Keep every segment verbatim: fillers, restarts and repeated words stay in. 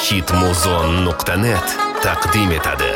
hitmuzon nuqta net taqdim etadi.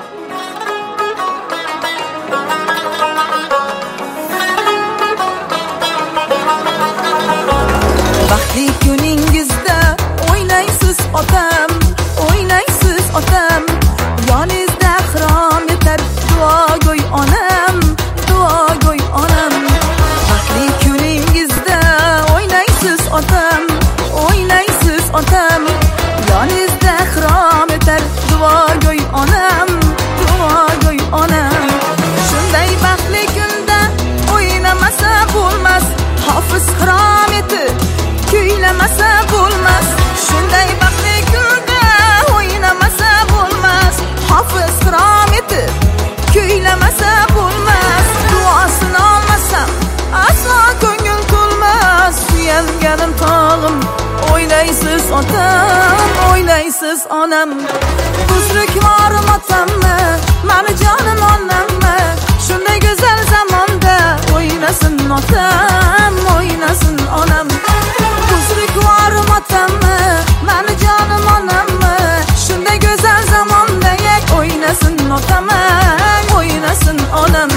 Baxtli kuningizda o'ynaysiz otam, o'ynaysiz otam, yoningizda xirom etar duogo'y onam, duogo'y onam. Baxtli kuningizda o'ynaysiz otam, o'ynaysiz otam, yoningizda xirom etar duogo'y onam, duogo'y onam. Shunday baxtli kunda o'ynamasa bo'lmas, hofiz xirom etib kuylamasa bo'lmas. Shunday baxtli kunda o'ynamasa bo'lmas, hofiz xirom etib kuylamasa bo'lmas. Duosini olmasam aslo ko'ngil to'lmas. Suyanganim tog'im, o'ynaysiz otam, o'ynaysiz onam. Buzrukvorim otammi, mani jonim onammi? Shunday go'zal zamonda o'ynasin otam, o'ynasin onam. Buzrukvorim otammi, mani jonim onammi? Shunday go'zal zamonda o'ynasin otam, o'ynasin onam.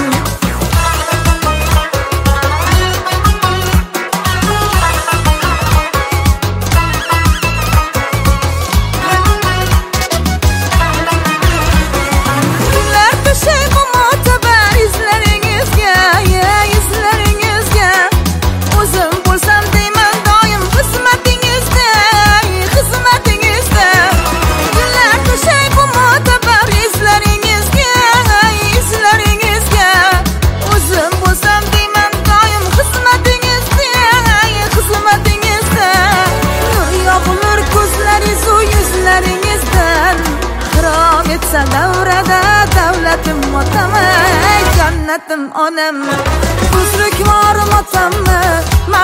Davrada davlatim otam, jannatim onam. Buzrukvorim otammi,